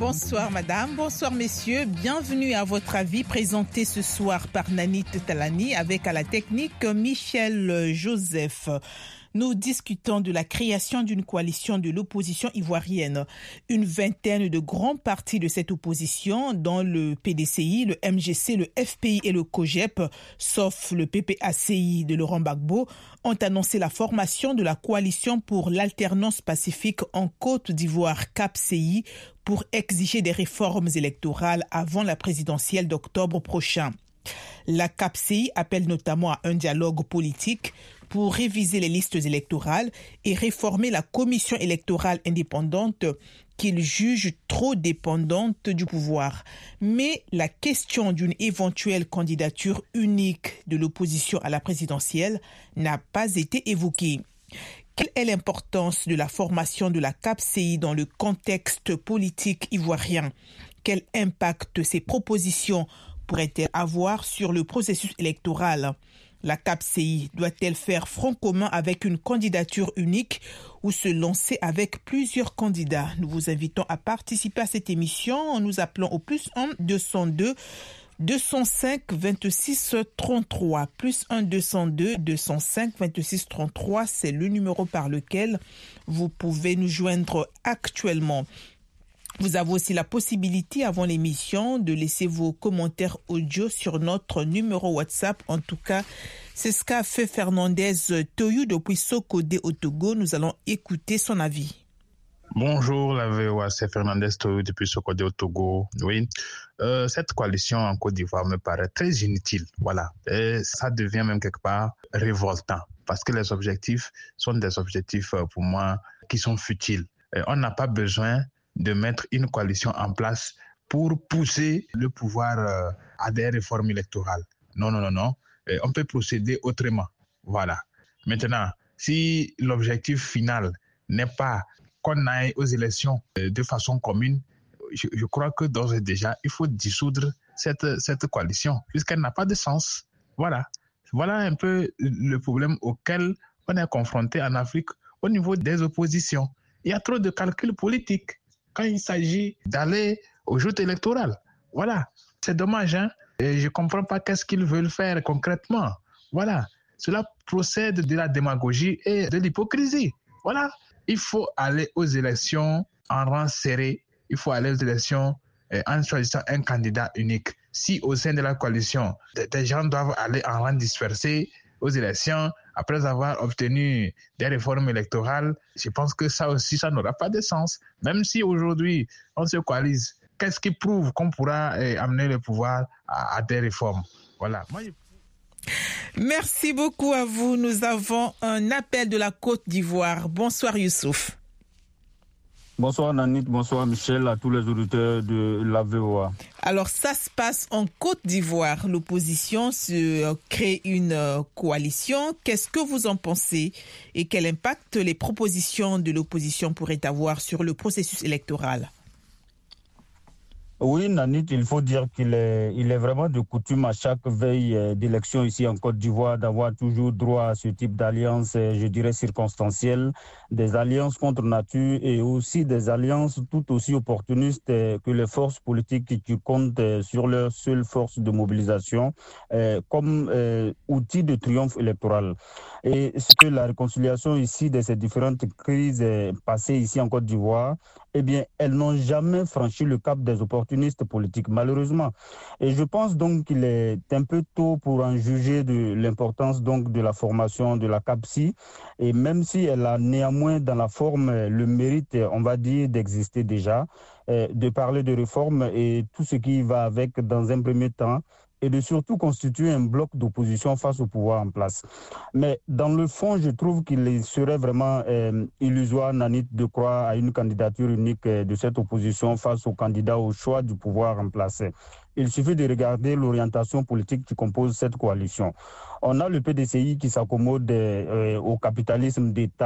Bonsoir madame, bonsoir messieurs, bienvenue à votre avis présenté ce soir par Nanit Talani avec à la technique Michel Joseph. Nous discutons de la création d'une coalition de l'opposition ivoirienne. Une vingtaine de grands partis de cette opposition, dont le PDCI, le MGC, le FPI et le COGEP, sauf le PPACI de Laurent Gbagbo, ont annoncé la formation de la coalition pour l'alternance pacifique en Côte d'Ivoire, CAPCI, pour exiger des réformes électorales avant la présidentielle d'octobre prochain. La CAPCI appelle notamment à un dialogue politique pour réviser les listes électorales et réformer la commission électorale indépendante qu'il juge trop dépendante du pouvoir. Mais la question d'une éventuelle candidature unique de l'opposition à la présidentielle n'a pas été évoquée. Quelle est l'importance de la formation de la CAPCI dans le contexte politique ivoirien? Quel impact ces propositions pourraient-elles avoir sur le processus électoral? La CAPCI doit-elle faire front commun avec une candidature unique ou se lancer avec plusieurs candidats? Nous vous invitons à participer à cette émission en nous appelant au +1 202 205 26 33. +1 202 205 26 33, c'est le numéro par lequel vous pouvez nous joindre actuellement. Vous avez aussi la possibilité, avant l'émission, de laisser vos commentaires audio sur notre numéro WhatsApp. En tout cas, c'est ce qu'a fait Fernandez Toyou depuis Sokodé au Togo. Nous allons écouter son avis. Bonjour, la VOA, c'est Fernandez Toyou depuis Sokodé au Togo. Oui, cette coalition en Côte d'Ivoire me paraît très inutile. Voilà, et ça devient même quelque part révoltant parce que les objectifs sont des objectifs pour moi qui sont futiles. Et on n'a pas besoin de mettre une coalition en place pour pousser le pouvoir à des réformes électorales. Non. On peut procéder autrement. Voilà. Maintenant, si l'objectif final n'est pas qu'on aille aux élections de façon commune, je crois que d'ores et déjà, il faut dissoudre cette coalition, puisqu'elle n'a pas de sens. Voilà un peu le problème auquel on est confronté en Afrique au niveau des oppositions. Il y a trop de calculs politiques quand il s'agit d'aller aux joutes électorales. Voilà, c'est dommage, hein? Et je ne comprends pas qu'est-ce qu'ils veulent faire concrètement. Voilà, cela procède de la démagogie et de l'hypocrisie. Voilà, il faut aller aux élections en rang serré, il faut aller aux élections en choisissant un candidat unique. Si au sein de la coalition, des gens doivent aller en rang dispersé aux élections, après avoir obtenu des réformes électorales, je pense que ça aussi, ça n'aura pas de sens. Même si aujourd'hui, on se coalise, qu'est-ce qui prouve qu'on pourra amener le pouvoir à des réformes? Voilà. Merci beaucoup à vous. Nous avons un appel de la Côte d'Ivoire. Bonsoir Youssouf. Bonsoir Nanit, bonsoir Michel, à tous les auditeurs de la VOA. Alors ça se passe en Côte d'Ivoire. L'opposition se crée une coalition. Qu'est-ce que vous en pensez et quel impact les propositions de l'opposition pourraient avoir sur le processus électoral? Oui, Nanit, il faut dire qu'il est vraiment de coutume à chaque veille d'élection ici en Côte d'Ivoire d'avoir toujours droit à ce type d'alliance, je dirais circonstancielle, des alliances contre nature et aussi des alliances tout aussi opportunistes que les forces politiques qui comptent sur leur seule force de mobilisation comme outil de triomphe électoral. Et ce que la réconciliation ici de ces différentes crises passées ici en Côte d'Ivoire, eh bien, elles n'ont jamais franchi le cap des opportunistes politiques, malheureusement. Et je pense donc qu'il est un peu tôt pour en juger de l'importance donc de la formation de la CAPCI. Et même si elle a néanmoins dans la forme le mérite, on va dire, d'exister déjà, de parler de réforme et tout ce qui va avec dans un premier temps, et de surtout constituer un bloc d'opposition face au pouvoir en place. Mais dans le fond, je trouve qu'il serait vraiment illusoire, Nanit, de croire à une candidature unique de cette opposition face aux candidats au choix du pouvoir en place. Il suffit de regarder l'orientation politique qui compose cette coalition. On a le PDCI qui s'accommode au capitalisme d'État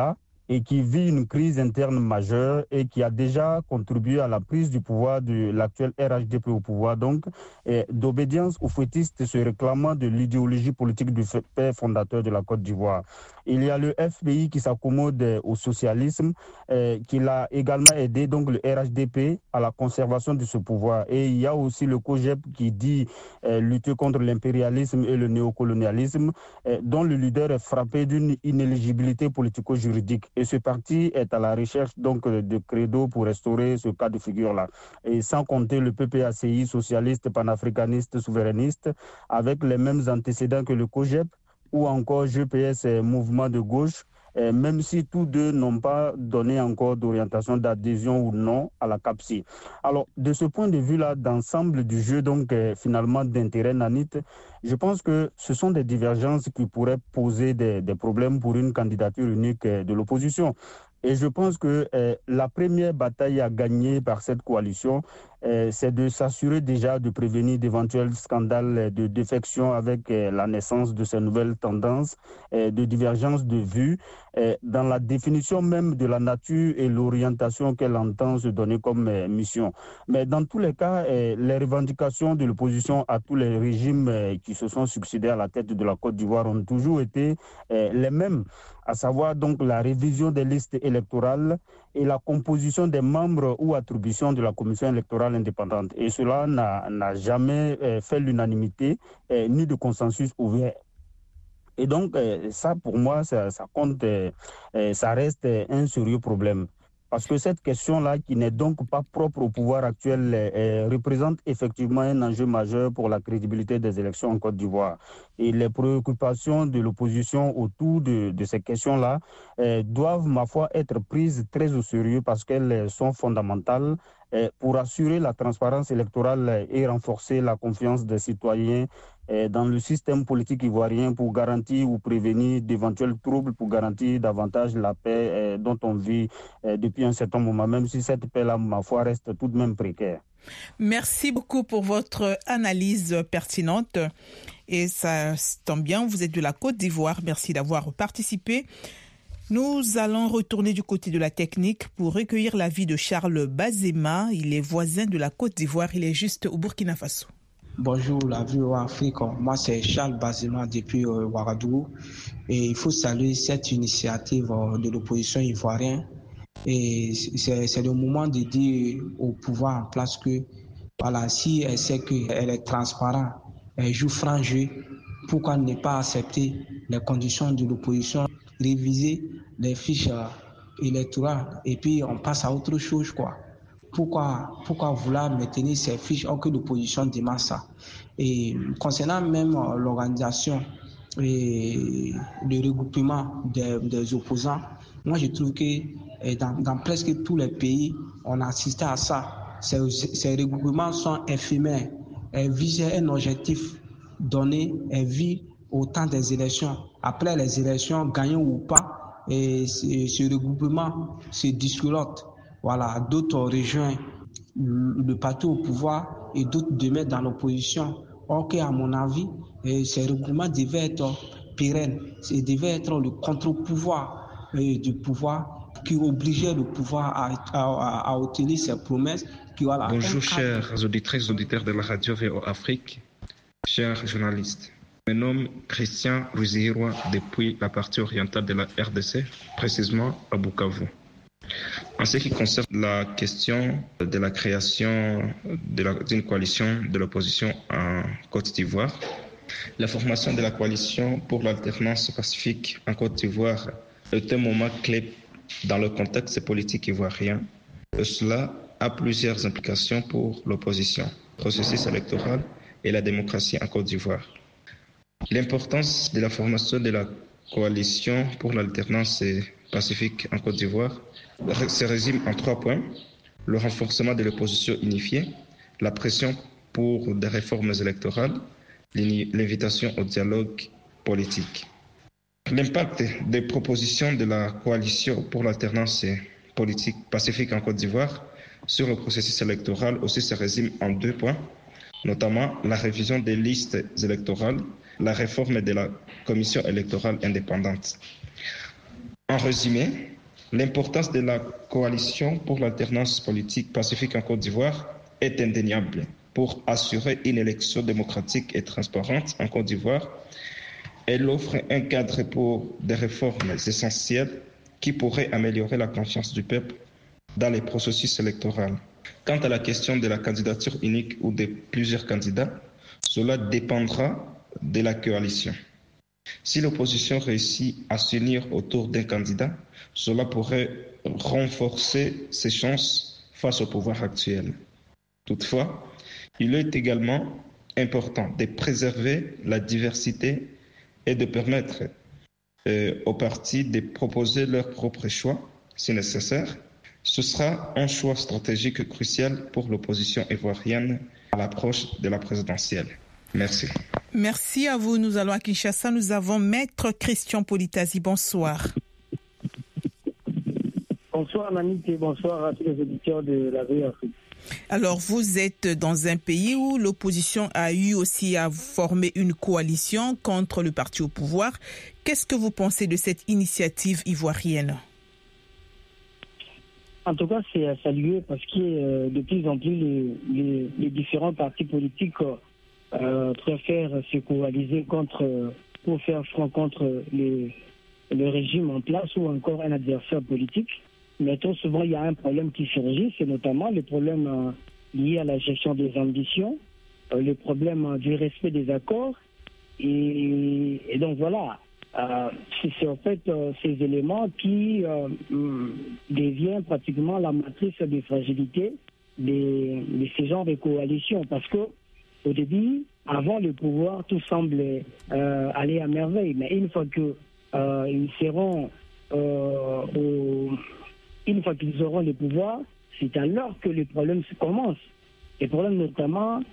et qui vit une crise interne majeure et qui a déjà contribué à la prise du pouvoir de l'actuel RHDP au pouvoir, donc d'obédience aux fouettistes se réclamant de l'idéologie politique du père fondateur de la Côte d'Ivoire. Il y a le FPI qui s'accommode au socialisme, qui l'a également aidé, donc le RHDP, à la conservation de ce pouvoir. Et il y a aussi le COGEP qui dit lutter contre l'impérialisme et le néocolonialisme, dont le leader est frappé d'une inéligibilité politico-juridique. Et ce parti est à la recherche donc de credo pour restaurer ce cas de figure-là. Et sans compter le PPACI, socialiste, panafricaniste, souverainiste, avec les mêmes antécédents que le COGEP, ou encore GPS, mouvement de gauche, même si tous deux n'ont pas donné encore d'orientation d'adhésion ou non à la CAPSI. Alors, de ce point de vue-là, d'ensemble du jeu, donc finalement d'intérêt nanite, je pense que ce sont des divergences qui pourraient poser des problèmes pour une candidature unique de l'opposition. Et je pense que la première bataille à gagner par cette coalition, c'est de s'assurer déjà de prévenir d'éventuels scandales de défection avec la naissance de ces nouvelles tendances, de divergence de vues, dans la définition même de la nature et l'orientation qu'elle entend se donner comme mission. Mais dans tous les cas, les revendications de l'opposition à tous les régimes qui se sont succédés à la tête de la Côte d'Ivoire ont toujours été les mêmes, à savoir donc la révision des listes électorales et la composition des membres ou attribution de la commission électorale indépendante. Et cela n'a jamais fait l'unanimité ni de consensus ouvert. Et donc, ça, pour moi, ça compte, ça reste un sérieux problème. Parce que cette question-là, qui n'est donc pas propre au pouvoir actuel, représente effectivement un enjeu majeur pour la crédibilité des élections en Côte d'Ivoire. Et les préoccupations de l'opposition autour de ces questions-là doivent, ma foi, être prises très au sérieux parce qu'elles sont fondamentales pour assurer la transparence électorale et renforcer la confiance des citoyens dans le système politique ivoirien pour garantir ou prévenir d'éventuels troubles, pour garantir davantage la paix dont on vit depuis un certain moment, même si cette paix-là, ma foi, reste tout de même précaire. Merci beaucoup pour votre analyse pertinente. Et ça tombe bien, vous êtes de la Côte d'Ivoire. Merci d'avoir participé. Nous allons retourner du côté de la technique pour recueillir l'avis de Charles Bazema. Il est voisin de la Côte d'Ivoire. Il est juste au Burkina Faso. Bonjour, la vie en Afrique. Moi, c'est Charles Bazema depuis Ouagadougou. Et il faut saluer cette initiative de l'opposition ivoirienne. Et c'est le moment de dire au pouvoir en place que, voilà, si elle sait qu'elle est transparente, elle joue franc jeu, pourquoi ne pas accepter les conditions de l'opposition, réviser les fiches électorales et puis on passe à autre chose, quoi. Pourquoi vouloir maintenir ces fiches alors que l'opposition demande ça? Et concernant même l'organisation et le regroupement des opposants, moi je trouve que dans presque tous les pays, on a assisté à ça. Ces regroupements sont éphémères. Elles visaient un objectif donné, elles visent au temps des élections. Après les élections, gagnant ou pas, et ce regroupement se disloque. Voilà, d'autres rejoignent le parti au pouvoir et d'autres demeurent dans l'opposition. Or qu'à mon avis, ces regroupements devaient être pérennes. Ils devaient être le contre-pouvoir du pouvoir qui obligeait le pouvoir à obtenir ses promesses. Voilà, bonjour chers auditrices et auditeurs de la radio VO Afrique, chers journalistes. Je me nomme Christian Ruzihirwa depuis la partie orientale de la RDC, précisément à Bukavu. En ce qui concerne la question de la création d'une coalition de l'opposition en Côte d'Ivoire, la formation de la coalition pour l'alternance pacifique en Côte d'Ivoire est un moment clé dans le contexte politique ivoirien. Et cela a plusieurs implications pour l'opposition, le processus électoral et la démocratie en Côte d'Ivoire. L'importance de la formation de la coalition pour l'alternance pacifique en Côte d'Ivoire se résume en 3 points. Le renforcement de l'opposition unifiée, la pression pour des réformes électorales, l'invitation au dialogue politique. L'impact des propositions de la coalition pour l'alternance politique pacifique en Côte d'Ivoire sur le processus électoral aussi se résume en 2 points, notamment la révision des listes électorales, la réforme de la commission électorale indépendante. En résumé, L'importance de la coalition pour l'alternance politique pacifique en Côte d'Ivoire est indéniable. Pour assurer une élection démocratique et transparente en Côte d'Ivoire, elle offre un cadre pour des réformes essentielles qui pourraient améliorer la confiance du peuple dans les processus électoraux. Quant à la question de la candidature unique ou de plusieurs candidats, cela dépendra de la coalition. Si l'opposition réussit à s'unir autour d'un candidat, cela pourrait renforcer ses chances face au pouvoir actuel. Toutefois, il est également important de préserver la diversité et de permettre aux partis de proposer leurs propres choix, si nécessaire. Ce sera un choix stratégique crucial pour l'opposition ivoirienne à l'approche de la présidentielle. Merci. Merci à vous. Nous allons à Kinshasa. Nous avons Maître Christian Politasi. Bonsoir. Bonsoir Nanit et bonsoir à tous les auditeurs de la VOA Afrique. Alors, vous êtes dans un pays où l'opposition a eu aussi à former une coalition contre le parti au pouvoir. Qu'est-ce que vous pensez de cette initiative ivoirienne? En tout cas, c'est à saluer parce que de plus en plus, les différents partis politiques préfèrent se coaliser pour faire front contre le régime en place ou encore un adversaire politique. Mais trop souvent, il y a un problème qui surgit, c'est notamment le problème lié à la gestion des ambitions, le problème du respect des accords. Et donc voilà, c'est en fait ces éléments qui deviennent pratiquement la matrice de fragilité de ces genres de coalitions. Parce que au début, avant le pouvoir, tout semblait aller à merveille. Mais une fois que ils seront une fois qu'ils auront le pouvoir, c'est alors que les problèmes commencent. Les problèmes notamment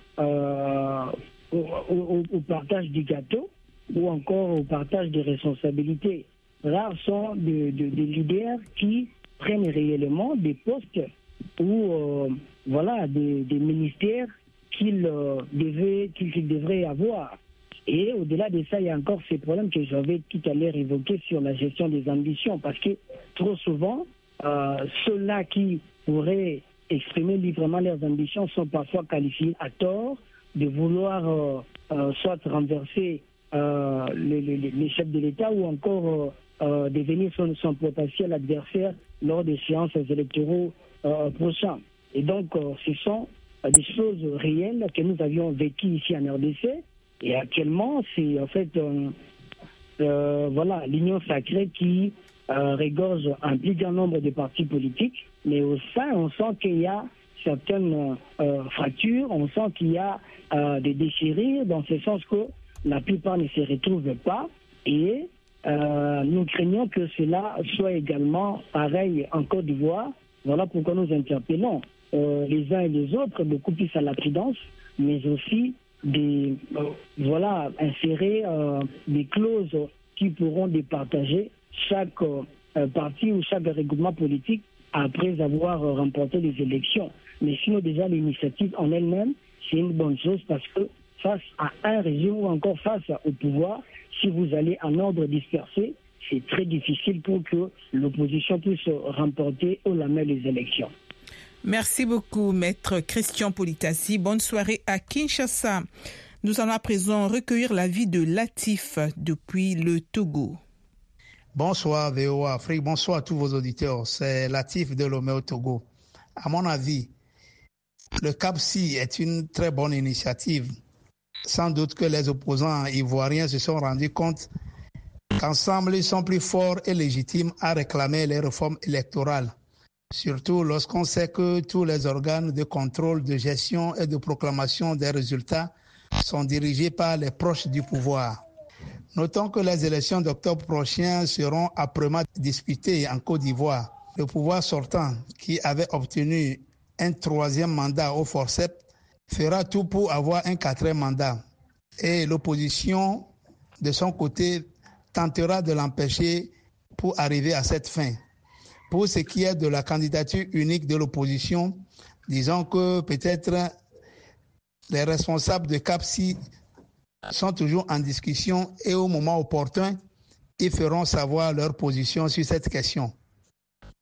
au partage du gâteau ou encore au partage des responsabilités. Rares sont des leaders qui prennent réellement des postes ou des ministères qu'ils devraient avoir. Et au-delà de ça, il y a encore ces problèmes que j'avais tout à l'heure évoqués sur la gestion des ambitions, parce que trop souvent, ceux-là qui pourraient exprimer librement leurs ambitions sont parfois qualifiés à tort de vouloir soit renverser les chefs de l'État ou encore devenir son potentiel adversaire lors des séances électoraux prochaines. Et donc, ce sont des choses réelles que nous avions vécues ici en RDC. Et actuellement, c'est en fait l'union sacrée qui regorge un plus grand nombre de partis politiques, mais au sein, on sent qu'il y a certaines fractures, on sent qu'il y a des déchirures, dans ce sens que la plupart ne se retrouvent pas, et nous craignons que cela soit également pareil en Côte d'Ivoire. Voilà pourquoi nous interpellons les uns et les autres beaucoup plus à la prudence, mais aussi insérer des clauses qui pourront départager chaque parti ou chaque regroupement politique après avoir remporté les élections. Mais sinon, déjà, l'initiative en elle-même, c'est une bonne chose parce que face à un régime ou encore face au pouvoir, si vous allez en ordre dispersé, c'est très difficile pour que l'opposition puisse remporter haut la main les élections. Merci beaucoup, Maître Christian Politasi. Bonne soirée à Kinshasa. Nous allons à présent recueillir l'avis de Latif depuis le Togo. Bonsoir VOA Afrique, bonsoir à tous vos auditeurs. C'est Latif de Lomé au Togo. À mon avis, le CAPSI est une très bonne initiative. Sans doute que les opposants ivoiriens se sont rendus compte qu'ensemble, ils sont plus forts et légitimes à réclamer les réformes électorales. Surtout lorsqu'on sait que tous les organes de contrôle, de gestion et de proclamation des résultats sont dirigés par les proches du pouvoir. Notons que les élections d'octobre prochain seront âprement disputées en Côte d'Ivoire. Le pouvoir sortant, qui avait obtenu un 3e mandat au forceps, fera tout pour avoir un 4e mandat. Et l'opposition, de son côté, tentera de l'empêcher pour arriver à cette fin. Pour ce qui est de la candidature unique de l'opposition, disons que peut-être les responsables de CAPSI sont toujours en discussion et au moment opportun, ils feront savoir leur position sur cette question.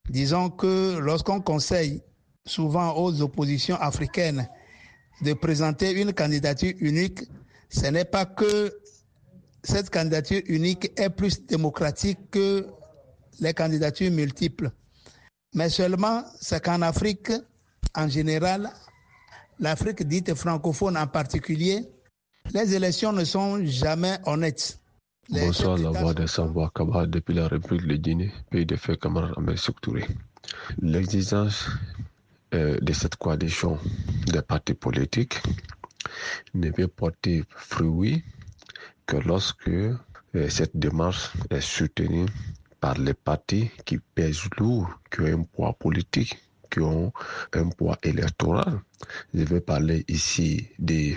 Disons que lorsqu'on conseille souvent aux oppositions africaines de présenter une candidature unique, ce n'est pas que cette candidature unique est plus démocratique que les candidatures multiples, mais seulement c'est qu'en Afrique, en général, l'Afrique dite francophone en particulier, les élections ne sont jamais honnêtes. Bonsoir, la voix des sans-voix Kaba depuis la République de Guinée, pays de feu camarade Ahmed Sékou Touré. L'existence de cette coalition des partis politiques ne peut porter fruit que lorsque cette démarche est soutenue par les partis qui pèsent lourd, qui ont un poids politique, qui ont un poids électoral. Je vais parler ici des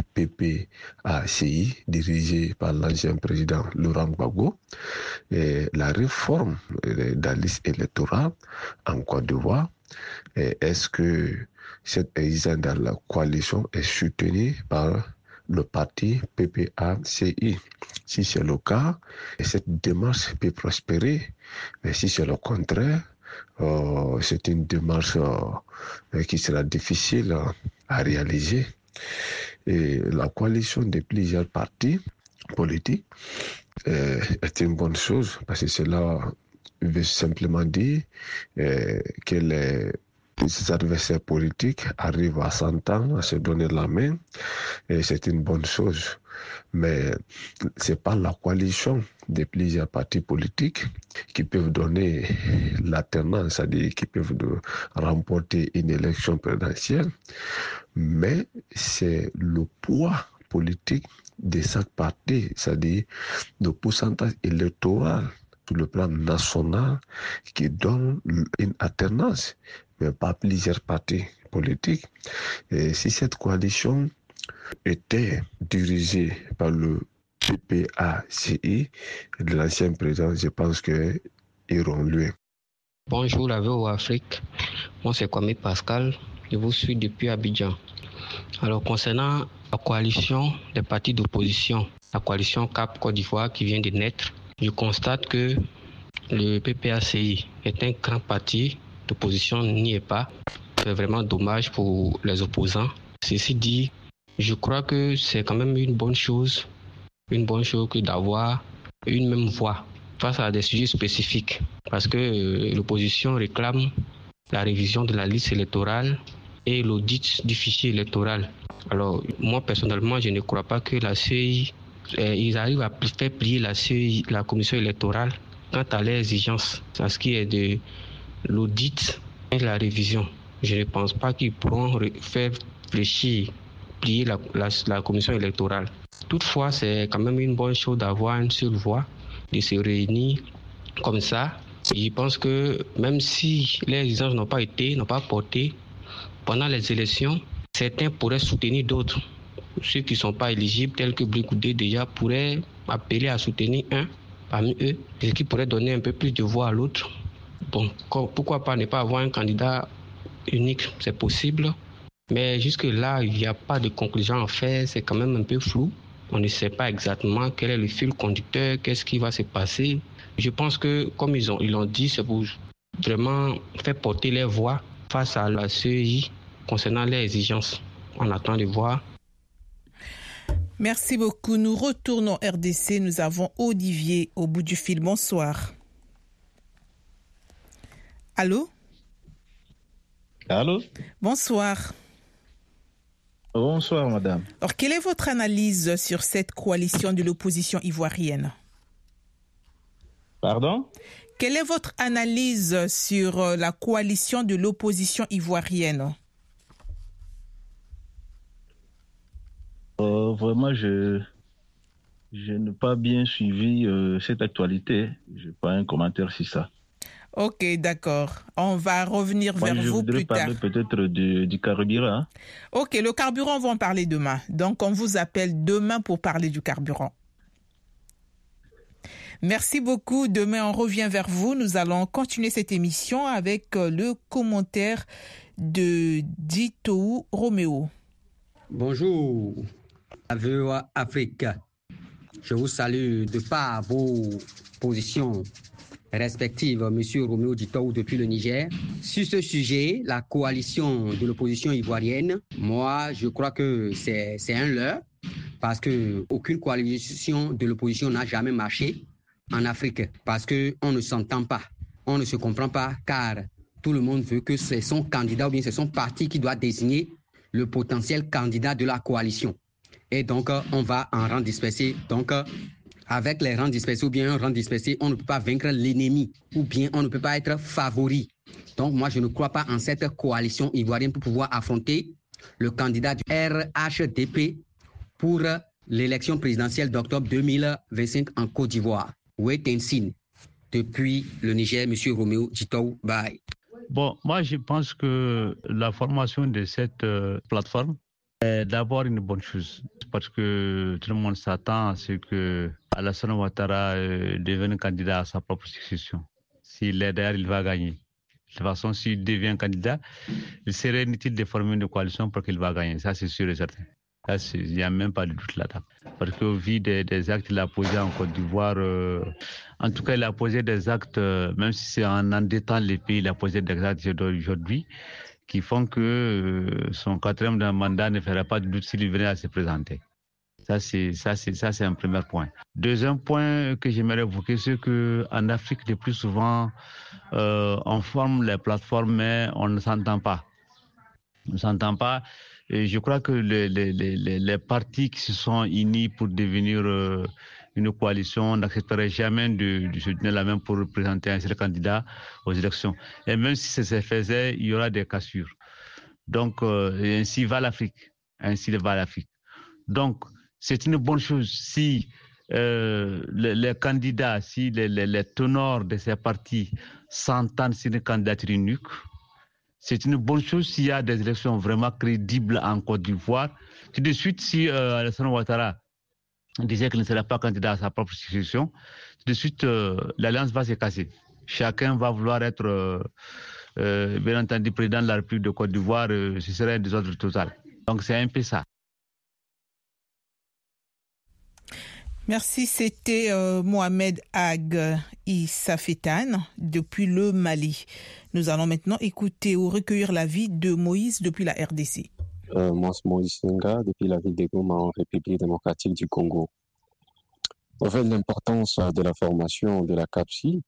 PPACI, dirigés par l'ancien président Laurent Gbagbo. Et la réforme de la liste électorale en Côte d'Ivoire, est-ce que cette existence dans la coalition est soutenue par le parti PPACI? Si c'est le cas, cette démarche peut prospérer. Mais si c'est le contraire, c'est une démarche qui sera difficile à réaliser. Et la coalition de plusieurs partis politiques est une bonne chose parce que cela veut simplement dire que les adversaires politiques arrivent à s'entendre, à se donner la main, et c'est une bonne chose. Mais c'est pas la coalition de plusieurs partis politiques qui peuvent donner l'alternance, c'est-à-dire qui peuvent remporter une élection présidentielle, mais c'est le poids politique de chaque parti, c'est-à-dire le pourcentage électoral sur le plan national qui donne une alternance, mais pas plusieurs partis politiques. Et si cette coalition était dirigée par le PPACI de l'ancien président, je pense qu'ils iront loin. Bonjour la VOA Afrique, moi c'est Kwame Pascal, je vous suis depuis Abidjan. Alors concernant la coalition des partis d'opposition, la coalition CAP Côte d'Ivoire qui vient de naître, je constate que le PPACI est un grand parti d'opposition, n'y est pas. C'est vraiment dommage pour les opposants. Ceci dit, je crois que c'est quand même une bonne chose que d'avoir une même voix face à des sujets spécifiques. Parce que l'opposition réclame la révision de la liste électorale et l'audit du fichier électoral. Alors, moi, personnellement, je ne crois pas que la CEI, ils arrivent à faire plier la CEI, la commission électorale, quant à leurs exigences, à ce qui est de l'audit et la révision. Je ne pense pas qu'ils pourront faire fléchir, plier la commission électorale. Toutefois, c'est quand même une bonne chose d'avoir une seule voix, de se réunir comme ça. Et je pense que même si les exigences n'ont pas porté, pendant les élections, certains pourraient soutenir d'autres. Ceux qui ne sont pas éligibles, tels que Blikoudé déjà, pourraient appeler à soutenir un parmi eux, ce qui pourrait donner un peu plus de voix à l'autre. Bon, pourquoi pas ne pas avoir un candidat unique, c'est possible. Mais jusque-là, il n'y a pas de conclusion à faire, c'est quand même un peu flou. On ne sait pas exactement quel est le fil conducteur, qu'est-ce qui va se passer. Je pense que, comme ils l'ont dit, c'est pour vraiment faire porter les voix face à la CEI concernant les exigences. On attend de voir. Merci beaucoup. Nous retournons RDC. Nous avons Olivier au bout du fil. Bonsoir. Allô? Allô? Bonsoir. Bonsoir, madame. Alors, quelle est votre analyse sur cette coalition de l'opposition ivoirienne? Pardon? Quelle est votre analyse sur la coalition de l'opposition ivoirienne? Vraiment, je n'ai pas bien suivi cette actualité. Je n'ai pas un commentaire sur ça. Ok, d'accord. On va revenir vers vous plus tard. Je voudrais parler peut-être du carburant. Hein? Ok, le carburant, on va en parler demain. Donc, on vous appelle demain pour parler du carburant. Merci beaucoup. Demain, on revient vers vous. Nous allons continuer cette émission avec le commentaire de Dito Roméo. Bonjour, la VOA Afrique. Je vous salue de par vos positions respectives, M. Roméo Ditow depuis le Niger. Sur ce sujet, la coalition de l'opposition ivoirienne, moi, je crois que c'est un leurre, parce qu'aucune coalition de l'opposition n'a jamais marché en Afrique, parce qu'on ne s'entend pas, on ne se comprend pas, car tout le monde veut que c'est son candidat ou bien c'est son parti qui doit désigner le potentiel candidat de la coalition. Et donc, on va en rang dispersé. Donc, avec les rangs dispersés ou bien un rang dispersé, on ne peut pas vaincre l'ennemi ou bien on ne peut pas être favori. Donc, moi, je ne crois pas en cette coalition ivoirienne pour pouvoir affronter le candidat du RHDP pour l'élection présidentielle d'octobre 2025 en Côte d'Ivoire. Wait-and-see. Depuis le Niger, M. Roméo Ditow. Bye. Bon, moi, je pense que la formation de cette plateforme est d'abord une bonne chose parce que tout le monde s'attend à ce que Alassane Ouattara devienne candidat à sa propre succession. S'il est d'ailleurs, il va gagner. De toute façon, s'il devient candidat, il serait inutile de former une coalition pour qu'il va gagner. Ça, c'est sûr et certain. Il n'y a même pas de doute là-dedans. Parce qu'au vu des actes qu'il a posés en Côte d'Ivoire, en tout cas, il a posé des actes, même si c'est en endettant les pays, il a posé des actes aujourd'hui qui font que son quatrième mandat ne ferait pas de doute s'il venait à se présenter. Ça, c'est un premier point. Deuxième point que j'aimerais évoquer, c'est qu'en Afrique, le plus souvent, on forme les plateformes, mais on ne s'entend pas. On ne s'entend pas. Et je crois que les partis qui se sont unis pour devenir une coalition n'accepteraient jamais de se tenir la main pour représenter un seul candidat aux élections. Et même si ça se faisait, il y aura des cassures. Donc, ainsi va l'Afrique. Ainsi va l'Afrique. Donc, c'est une bonne chose si les candidats, si les ténors de ces partis s'entendent sur une candidature unique. C'est une bonne chose s'il y a des élections vraiment crédibles en Côte d'Ivoire. Tout de suite, si Alassane Ouattara disait qu'il ne serait pas candidat à sa propre succession, tout de suite, l'alliance va se casser. Chacun va vouloir être, bien entendu, président de la République de Côte d'Ivoire. Ce serait un désordre total. Donc, c'est un peu ça. Merci, c'était Mohamed Ag Issafetane depuis le Mali. Nous allons maintenant écouter ou recueillir l'avis de Moïse depuis la RDC. Moi, c'est Moïse Senga depuis la ville de Goma en République démocratique du Congo. En fait, l'importance de la formation de la CAPSI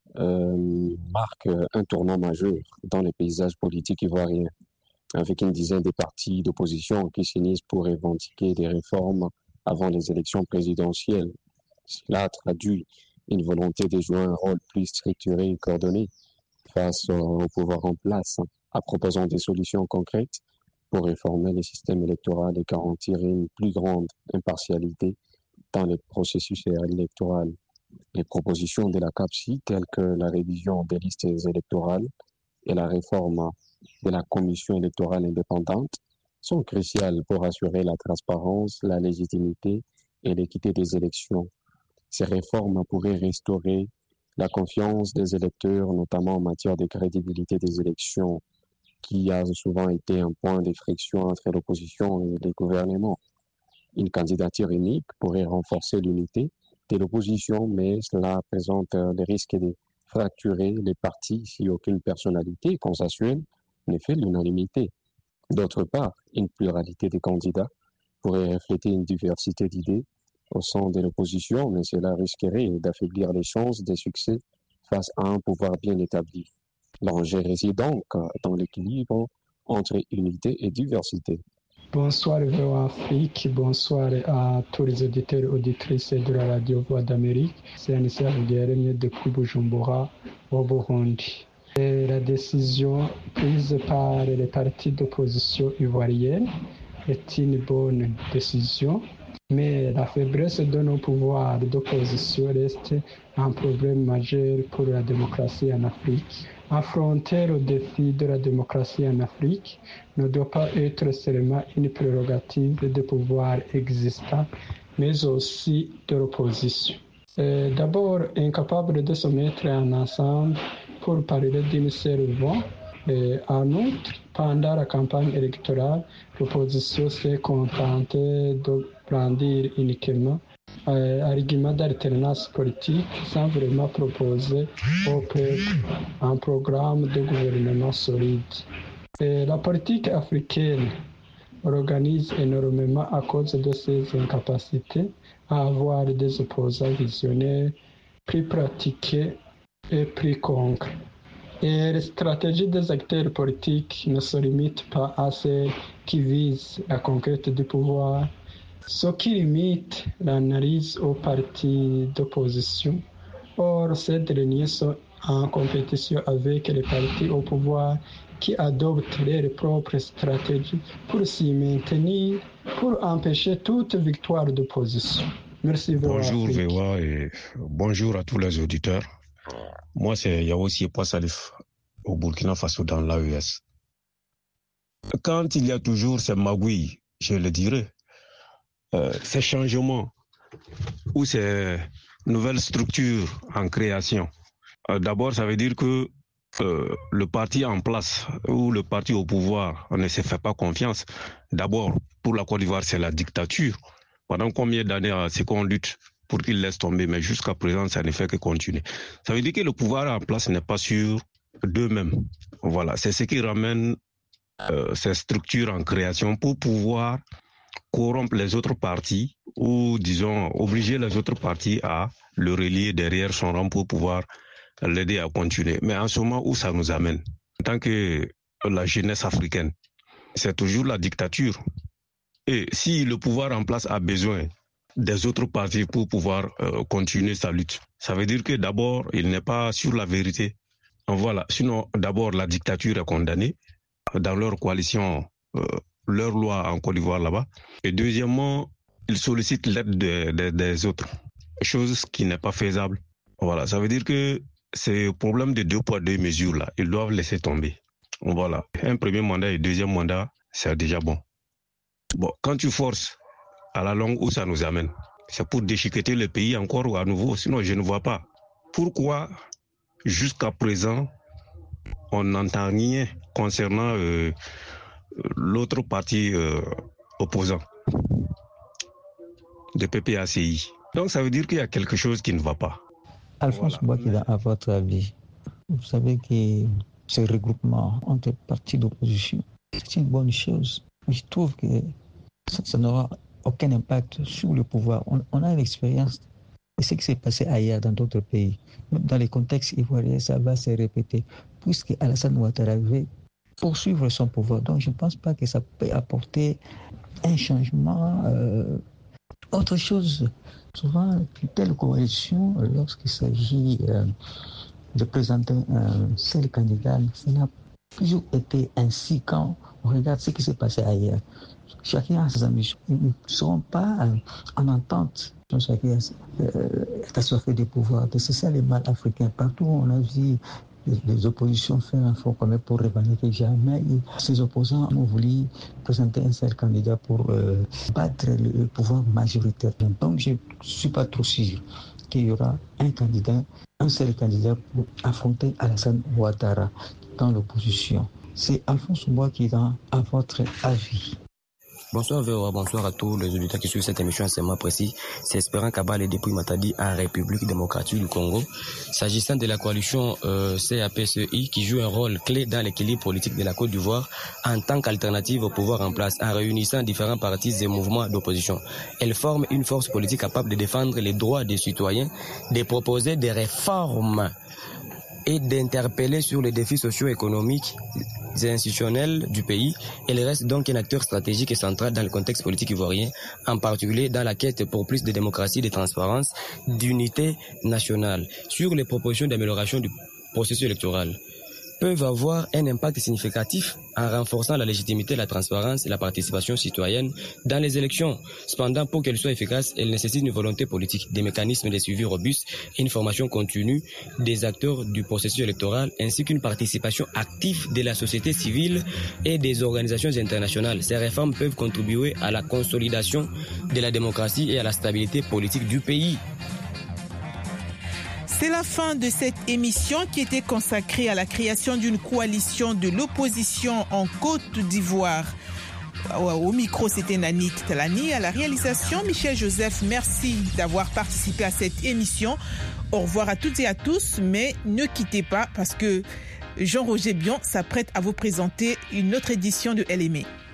marque un tournant majeur dans les paysages politiques ivoiriens, avec une dizaine de partis d'opposition qui s'unissent pour revendiquer des réformes avant les élections présidentielles. Cela traduit une volonté de jouer un rôle plus structuré et coordonné face au pouvoir en place, en proposant des solutions concrètes pour réformer le système électoral et garantir une plus grande impartialité dans le processus électoral. Les propositions de la CAPSI, telles que la révision des listes électorales et la réforme de la commission électorale indépendante, sont cruciales pour assurer la transparence, la légitimité et l'équité des élections. Ces réformes pourraient restaurer la confiance des électeurs, notamment en matière de crédibilité des élections, qui a souvent été un point de friction entre l'opposition et les gouvernements. Une candidature unique pourrait renforcer l'unité de l'opposition, mais cela présente le risque de fracturer les partis si aucune personnalité consensuelle ne fait l'unanimité. D'autre part, une pluralité de candidats pourrait refléter une diversité d'idées au sein de l'opposition, mais cela risquerait d'affaiblir les chances de succès face à un pouvoir bien établi. L'enjeu réside donc dans l'équilibre entre unité et diversité. Bonsoir VOA Afrique, bonsoir à tous les auditeurs et auditrices de la radio Voix d'Amérique. C'est Anissa Guérin depuis Bujumbura, au Burundi. La décision prise par les partis d'opposition ivoirienne est une bonne décision, mais la faiblesse de nos pouvoirs d'opposition reste un problème majeur pour la démocratie en Afrique. Affronter le défi de la démocratie en Afrique ne doit pas être seulement une prérogative des pouvoirs existants, mais aussi de l'opposition. D'abord, incapable de se mettre en ensemble pour parler d'une seule voix. En outre, pendant la campagne électorale, l'opposition s'est contentée de brandir uniquement argument d'alternance politique sans vraiment proposer au peuple un programme de gouvernement solide. La politique africaine organise énormément à cause de ses incapacités à avoir des opposants visionnaires, plus pratiqués et plus concrets. Et les stratégies des acteurs politiques ne se limitent pas à celles qui visent la conquête du pouvoir, ce qui limite l'analyse aux partis d'opposition. Or, ces derniers sont en compétition avec les partis au pouvoir qui adoptent leurs propres stratégies pour s'y maintenir, pour empêcher toute victoire d'opposition. Merci. Bonjour VOA et bonjour à tous les auditeurs. Moi, c'est Yaossi Salif au Burkina Faso dans l'AES. Quand il y a toujours ces magouilles, je le dirais, ces changements ou ces nouvelles structures en création, d'abord, ça veut dire que le parti en place ou le parti au pouvoir ne se fait pas confiance. D'abord, pour la Côte d'Ivoire, c'est la dictature. Pendant combien d'années c'est qu'on lutte pour qu'il laisse tomber, mais jusqu'à présent, ça ne fait que continuer. Ça veut dire que le pouvoir en place n'est pas sûr d'eux-mêmes. Voilà, c'est ce qui ramène ces structures en création pour pouvoir corrompre les autres partis ou, disons, obliger les autres partis à le relier derrière son rang pour pouvoir l'aider à continuer. Mais en ce moment où ça nous amène, en tant que la jeunesse africaine, c'est toujours la dictature. Et si le pouvoir en place a besoin des autres partis pour pouvoir continuer sa lutte, ça veut dire que d'abord, il n'est pas sur la vérité. Voilà. Sinon, d'abord, la dictature est condamnée dans leur coalition, leur loi en Côte d'Ivoire là-bas. Et deuxièmement, ils sollicitent l'aide des autres, chose qui n'est pas faisable. Voilà. Ça veut dire que c'est le problème de 2 poids 2 mesures là. Ils doivent laisser tomber. Voilà. Un premier mandat et deuxième mandat, c'est déjà bon. Bon, quand tu forces à la longue où ça nous amène, c'est pour déchiqueter le pays encore ou à nouveau. Sinon, je ne vois pas pourquoi jusqu'à présent on n'entend rien concernant l'autre parti opposant de PPACI. Donc ça veut dire qu'il y a quelque chose qui ne va pas. Alphonse Bouakida, à votre avis, vous savez que ce regroupement entre partis d'opposition, c'est une bonne chose. Je trouve que ça n'aura aucun impact sur le pouvoir. On a une expérience de ce qui s'est passé ailleurs dans d'autres pays. Dans les contextes ivoiriens, ça va se répéter, puisque Alassane Ouattara veut poursuivre son pouvoir. Donc je ne pense pas que ça peut apporter un changement. Autre chose, souvent, une telle coalition, lorsqu'il s'agit de présenter un seul candidat, ça n'a toujours été ainsi quand on regarde ce qui s'est passé ailleurs. Chacun a ses ambitions. Ils ne seront pas en entente. Chacun est assoiffé de pouvoir. C'est ça les mal africains. Partout où on a vu les oppositions faire un fort commun pour revendiquer jamais. Ces opposants ont voulu présenter un seul candidat pour battre le pouvoir majoritaire. Donc je ne suis pas trop sûr qu'il y aura un seul candidat pour affronter Alassane Ouattara dans l'opposition. C'est Alphonse Bouakida, à votre avis. Bonsoir VOA, bonsoir à tous les auditeurs qui suivent cette émission à ce moment précis. C'est Espérant Kabal et depuis Matadi en République démocratique du Congo. S'agissant de la coalition CAPCI qui joue un rôle clé dans l'équilibre politique de la Côte d'Ivoire en tant qu'alternative au pouvoir en place en réunissant différents partis et mouvements d'opposition. Elle forme une force politique capable de défendre les droits des citoyens, de proposer des réformes et d'interpeller sur les défis socio-économiques et institutionnels du pays. Elle reste donc un acteur stratégique et central dans le contexte politique ivoirien, en particulier dans la quête pour plus de démocratie, de transparence, d'unité nationale. Sur les propositions d'amélioration du processus électoral, peuvent avoir un impact significatif en renforçant la légitimité, la transparence et la participation citoyenne dans les élections. Cependant, pour qu'elles soient efficaces, elles nécessitent une volonté politique, des mécanismes de suivi robustes et une formation continue des acteurs du processus électoral, ainsi qu'une participation active de la société civile et des organisations internationales. Ces réformes peuvent contribuer à la consolidation de la démocratie et à la stabilité politique du pays. C'est la fin de cette émission qui était consacrée à la création d'une coalition de l'opposition en Côte d'Ivoire. Au micro, c'était Nanit Talani. À la réalisation, Michel Joseph. Merci d'avoir participé à cette émission. Au revoir à toutes et à tous, mais ne quittez pas parce que Jean-Roger Bion s'apprête à vous présenter une autre édition de LME.